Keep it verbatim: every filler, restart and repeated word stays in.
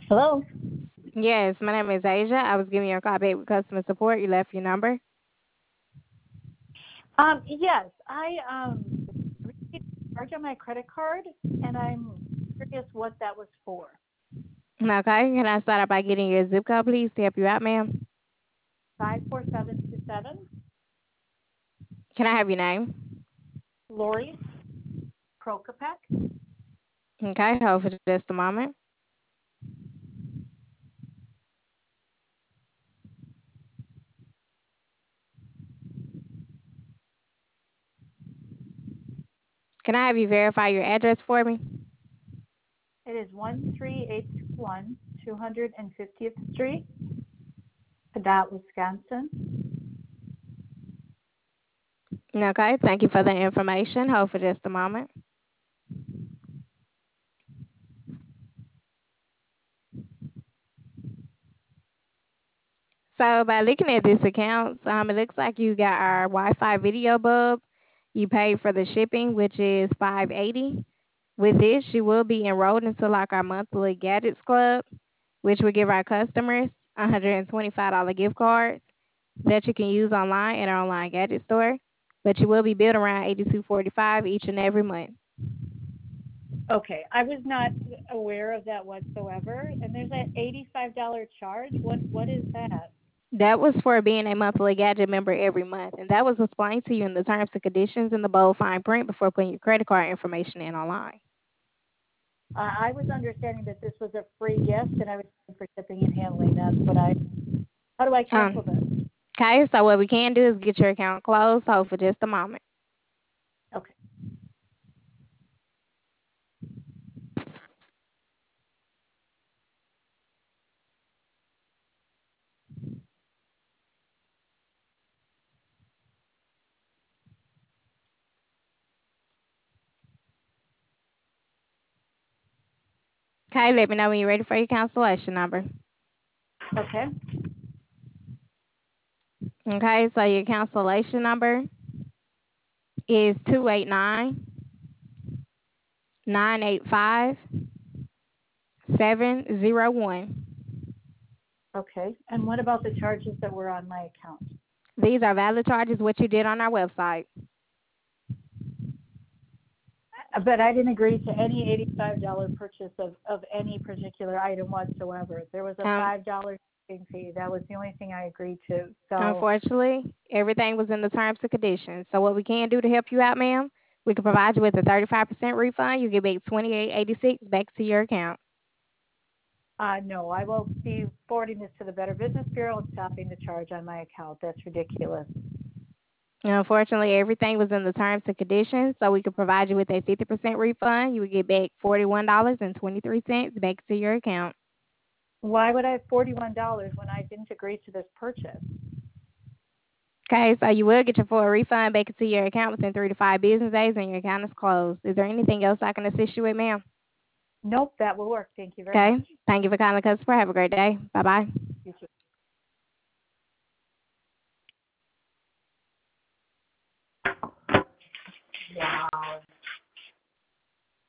Hello. Yes, my name is Asia. I was giving you a call back with customer support. You left your number. Um, yes, I um received a charge on my credit card, and I'm curious what that was for. Okay, can I start out by getting your zip code, please, to help you out, ma'am? Five four seven two seven. Can I have your name? Lori Prokopek. Okay, hold for just a moment. Can I have you verify your address for me? It is one three eight one two hundred and fiftieth Street, Padott, Wisconsin. Okay, thank you for the information. Hold for just a moment. So by looking at this account, um, it looks like you got our Wi-Fi video bulb. You paid for the shipping, which is five eighty. With this, you will be enrolled into like our monthly gadgets club, which will give our customers one hundred twenty-five dollars gift cards that you can use online in our online gadget store. But you will be billed around eighty-two forty-five each and every month. Okay, I was not aware of that whatsoever. And there's an eighty-five dollars charge. What what is that? That was for being a monthly gadget member every month, and that was explained to you in the terms and conditions in the bold fine print before putting your credit card information in online. Uh, I was understanding that this was a free gift, and I was paying for shipping and handling. That's what I. How do I cancel this? Um, okay, so what we can do is get your account closed. Hold for just a moment. Okay. Okay, let me know when you're ready for your cancellation number. Okay. Okay, so your cancellation number is two eight nine nine eight five seven zero one. Okay. And what about the charges that were on my account? These are valid charges, what you did on our website. Uh, But I didn't agree to any eighty-five dollars purchase of, of any particular item whatsoever. There was a Um, five dollars shipping fee. That was the only thing I agreed to. So, Unfortunately, everything was in the terms and conditions. So what we can do to help you out, ma'am, we can provide you with a thirty-five percent refund. You get back twenty-eight eighty-six back to your account. uh, no, I will be forwarding this to the Better Business Bureau and stopping the charge on my account. That's ridiculous. Unfortunately, everything was in the terms and conditions, so we could provide you with a fifty percent refund. You would get back forty-one dollars and twenty-three cents back to your account. Why would I have forty-one dollars when I didn't agree to this purchase? Okay, so you will get your full refund back into your account within three to five business days, and your account is closed. Is there anything else I can assist you with, ma'am? Nope, that will work. Thank you very Okay, much. thank you for calling the customer. Have a great day. Bye bye. You too. Wow.